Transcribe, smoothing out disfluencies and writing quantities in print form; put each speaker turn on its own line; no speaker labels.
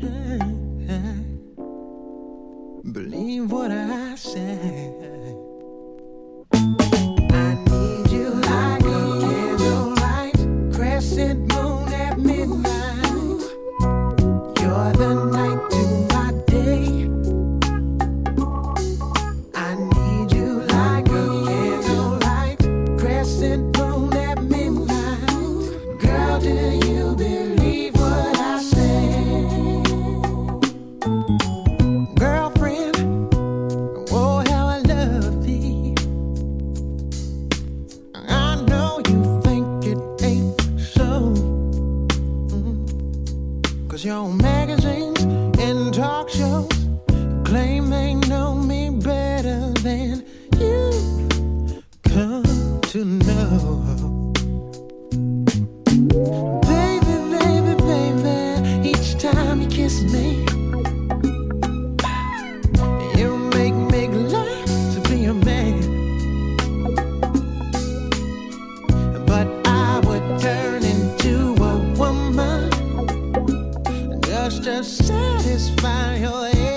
Believe what I say. I need you like a candlelight, crescent moon at midnight. You're the night to my day. I need you like a candlelight, crescent moon at midnight. Girl, do you believe what I say? Girlfriend, oh how I love thee. I know you think it ain't so. 'Cause you're on magazines and talk shows claim they know me better than you come to know. Baby, baby, baby, each time you kiss me, you make me glad to be a man. But I would turn into a woman just to satisfy your